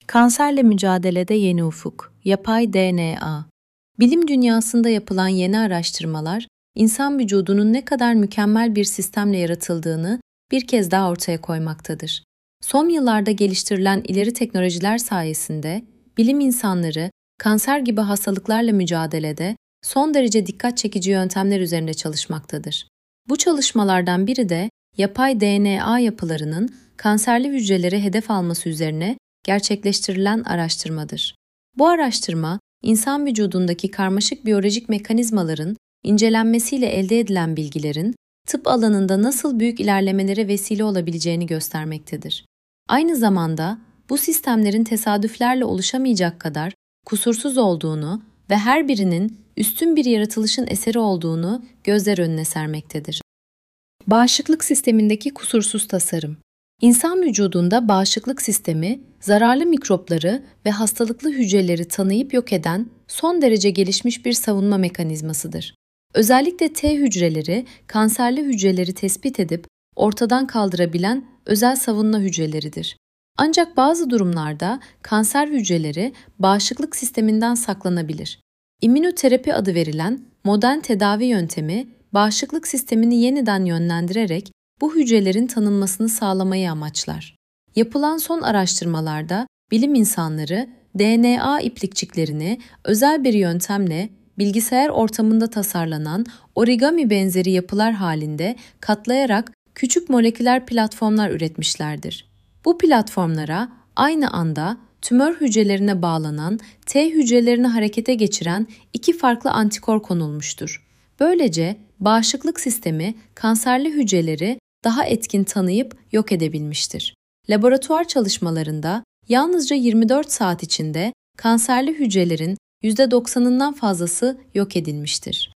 Kanserle mücadelede yeni ufuk, yapay DNA. Bilim dünyasında yapılan yeni araştırmalar, insan vücudunun ne kadar mükemmel bir sistemle yaratıldığını bir kez daha ortaya koymaktadır. Son yıllarda geliştirilen ileri teknolojiler sayesinde bilim insanları kanser gibi hastalıklarla mücadelede son derece dikkat çekici yöntemler üzerinde çalışmaktadır. Bu çalışmalardan biri de yapay DNA yapılarının kanserli hücreleri hedef alması üzerine gerçekleştirilen araştırmadır. Bu araştırma, insan vücudundaki karmaşık biyolojik mekanizmaların incelenmesiyle elde edilen bilgilerin tıp alanında nasıl büyük ilerlemelere vesile olabileceğini göstermektedir. Aynı zamanda bu sistemlerin tesadüflerle oluşamayacak kadar kusursuz olduğunu ve her birinin üstün bir yaratılışın eseri olduğunu gözler önüne sermektedir. Bağışıklık sistemindeki kusursuz tasarım. İnsan vücudunda bağışıklık sistemi, zararlı mikropları ve hastalıklı hücreleri tanıyıp yok eden son derece gelişmiş bir savunma mekanizmasıdır. Özellikle T hücreleri, kanserli hücreleri tespit edip ortadan kaldırabilen özel savunma hücreleridir. Ancak bazı durumlarda kanser hücreleri bağışıklık sisteminden saklanabilir. İmmünoterapi adı verilen modern tedavi yöntemi, bağışıklık sistemini yeniden yönlendirerek bu hücrelerin tanınmasını sağlamayı amaçlar. Yapılan son araştırmalarda bilim insanları DNA iplikçiklerini özel bir yöntemle bilgisayar ortamında tasarlanan origami benzeri yapılar halinde katlayarak küçük moleküler platformlar üretmişlerdir. Bu platformlara aynı anda tümör hücrelerine bağlanan T hücrelerini harekete geçiren iki farklı antikor konulmuştur. Böylece bağışıklık sistemi kanserli hücreleri daha etkin tanıyıp yok edebilmiştir. Laboratuvar çalışmalarında yalnızca 24 saat içinde kanserli hücrelerin %90'ından fazlası yok edilmiştir.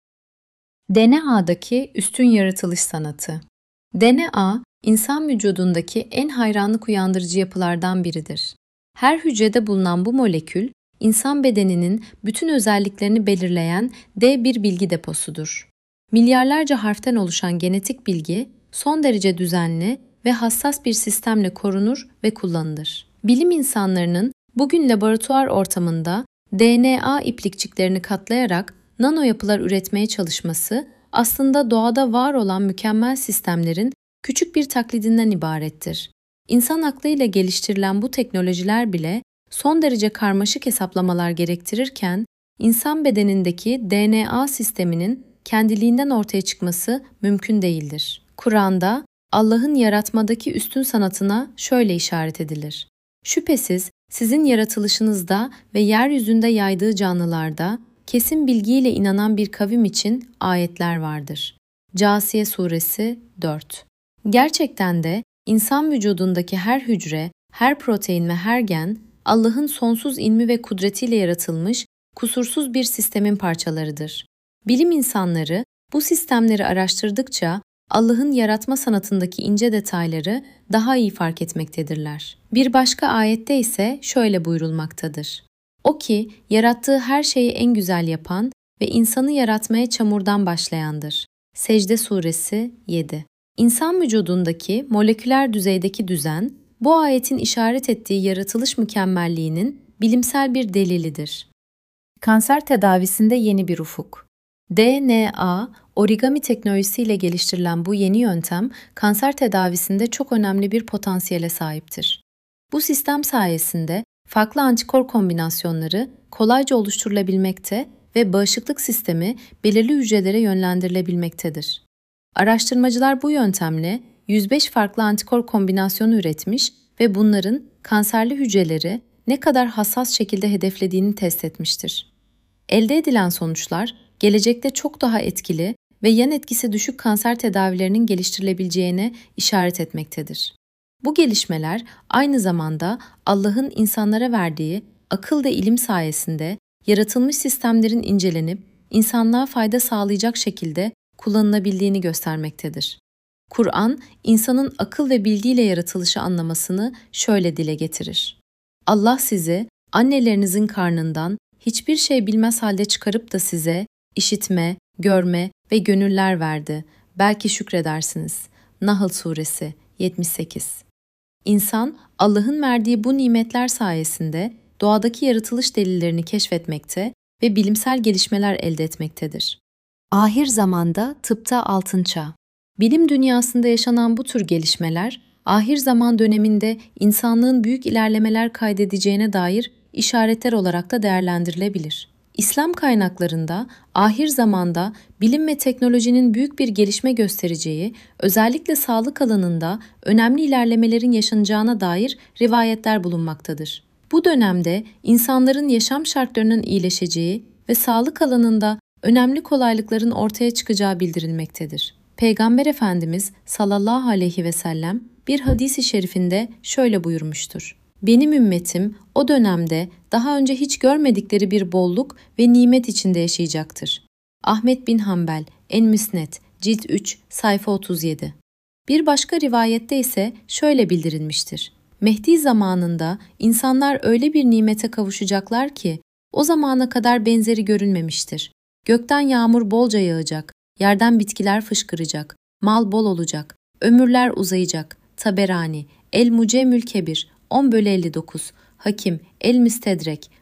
DNA'daki üstün yaratılış sanatı. DNA, insan vücudundaki en hayranlık uyandırıcı yapılardan biridir. Her hücrede bulunan bu molekül, insan bedeninin bütün özelliklerini belirleyen dev bir bilgi deposudur. Milyarlarca harften oluşan genetik bilgi, son derece düzenli ve hassas bir sistemle korunur ve kullanılır. Bilim insanlarının bugün laboratuvar ortamında DNA iplikçiklerini katlayarak nano yapılar üretmeye çalışması, aslında doğada var olan mükemmel sistemlerin küçük bir taklidinden ibarettir. İnsan aklıyla geliştirilen bu teknolojiler bile son derece karmaşık hesaplamalar gerektirirken, insan bedenindeki DNA sisteminin kendiliğinden ortaya çıkması mümkün değildir. Kur'an'da Allah'ın yaratmadaki üstün sanatına şöyle işaret edilir. Şüphesiz sizin yaratılışınızda ve yeryüzünde yaydığı canlılarda kesin bilgiyle inanan bir kavim için ayetler vardır. Câsiye Suresi 4. Gerçekten de insan vücudundaki her hücre, her protein ve her gen Allah'ın sonsuz ilmi ve kudretiyle yaratılmış kusursuz bir sistemin parçalarıdır. Bilim insanları bu sistemleri araştırdıkça Allah'ın yaratma sanatındaki ince detayları daha iyi fark etmektedirler. Bir başka ayette ise şöyle buyurulmaktadır. O ki yarattığı her şeyi en güzel yapan ve insanı yaratmaya çamurdan başlayandır. Secde Suresi 7. İnsan vücudundaki moleküler düzeydeki düzen, bu ayetin işaret ettiği yaratılış mükemmelliğinin bilimsel bir delilidir. Kanser tedavisinde yeni bir ufuk. DNA, origami teknolojisiyle geliştirilen bu yeni yöntem, kanser tedavisinde çok önemli bir potansiyele sahiptir. Bu sistem sayesinde farklı antikor kombinasyonları kolayca oluşturulabilmekte ve bağışıklık sistemi belirli hücrelere yönlendirilebilmektedir. Araştırmacılar bu yöntemle 105 farklı antikor kombinasyonu üretmiş ve bunların kanserli hücreleri ne kadar hassas şekilde hedeflediğini test etmiştir. Elde edilen sonuçlar, gelecekte çok daha etkili ve yan etkisi düşük kanser tedavilerinin geliştirilebileceğine işaret etmektedir. Bu gelişmeler aynı zamanda Allah'ın insanlara verdiği akıl ve ilim sayesinde yaratılmış sistemlerin incelenip insanlığa fayda sağlayacak şekilde kullanılabildiğini göstermektedir. Kur'an, insanın akıl ve bilgiyle yaratılışı anlamasını şöyle dile getirir. Allah sizi annelerinizin karnından hiçbir şey bilmez halde çıkarıp da size işitme, görme ve gönüller verdi. Belki şükredersiniz. Nahl Suresi 78. İnsan, Allah'ın verdiği bu nimetler sayesinde doğadaki yaratılış delillerini keşfetmekte ve bilimsel gelişmeler elde etmektedir. Ahir zamanda tıpta altın çağ. Bilim dünyasında yaşanan bu tür gelişmeler, ahir zaman döneminde insanlığın büyük ilerlemeler kaydedeceğine dair işaretler olarak da değerlendirilebilir. İslam kaynaklarında ahir zamanda bilim ve teknolojinin büyük bir gelişme göstereceği, özellikle sağlık alanında önemli ilerlemelerin yaşanacağına dair rivayetler bulunmaktadır. Bu dönemde insanların yaşam şartlarının iyileşeceği ve sağlık alanında önemli kolaylıkların ortaya çıkacağı bildirilmektedir. Peygamber Efendimiz sallallahu aleyhi ve sellem bir hadis-i şerifinde şöyle buyurmuştur: "Benim ümmetim o dönemde daha önce hiç görmedikleri bir bolluk ve nimet içinde yaşayacaktır." Ahmet bin Hanbel, En-Müsned, Cilt 3, sayfa 37. Bir başka rivayette ise şöyle bildirilmiştir: Mehdi zamanında insanlar öyle bir nimete kavuşacaklar ki o zamana kadar benzeri görülmemiştir. Gökten yağmur bolca yağacak, yerden bitkiler fışkıracak, mal bol olacak, ömürler uzayacak. Taberani, El-Mucemül Kebir, 10/59, Hakim, El-Müstedrek,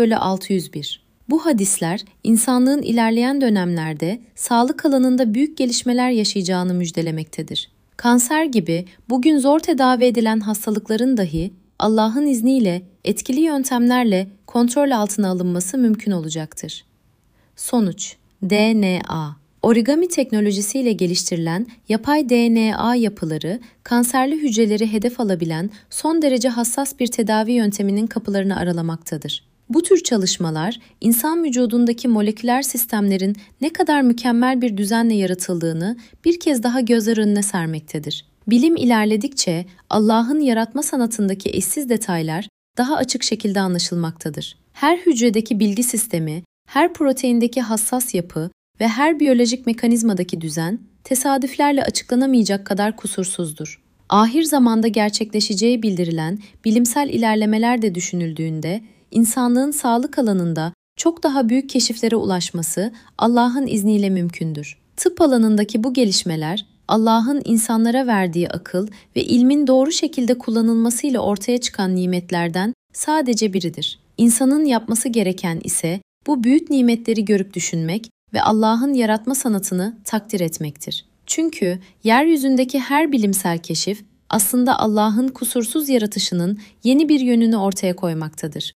4/601. Bu hadisler, insanlığın ilerleyen dönemlerde sağlık alanında büyük gelişmeler yaşayacağını müjdelemektedir. Kanser gibi bugün zor tedavi edilen hastalıkların dahi Allah'ın izniyle etkili yöntemlerle kontrol altına alınması mümkün olacaktır. Sonuç: DNA. Origami teknolojisiyle geliştirilen yapay DNA yapıları, kanserli hücreleri hedef alabilen son derece hassas bir tedavi yönteminin kapılarını aralamaktadır. Bu tür çalışmalar, insan vücudundaki moleküler sistemlerin ne kadar mükemmel bir düzenle yaratıldığını bir kez daha gözler önüne sermektedir. Bilim ilerledikçe Allah'ın yaratma sanatındaki eşsiz detaylar daha açık şekilde anlaşılmaktadır. Her hücredeki bilgi sistemi, her proteindeki hassas yapı ve her biyolojik mekanizmadaki düzen, tesadüflerle açıklanamayacak kadar kusursuzdur. Ahir zamanda gerçekleşeceği bildirilen bilimsel ilerlemeler de düşünüldüğünde, insanlığın sağlık alanında çok daha büyük keşiflere ulaşması Allah'ın izniyle mümkündür. Tıp alanındaki bu gelişmeler, Allah'ın insanlara verdiği akıl ve ilmin doğru şekilde kullanılmasıyla ortaya çıkan nimetlerden sadece biridir. İnsanın yapması gereken ise bu büyük nimetleri görüp düşünmek ve Allah'ın yaratma sanatını takdir etmektir. Çünkü yeryüzündeki her bilimsel keşif aslında Allah'ın kusursuz yaratışının yeni bir yönünü ortaya koymaktadır.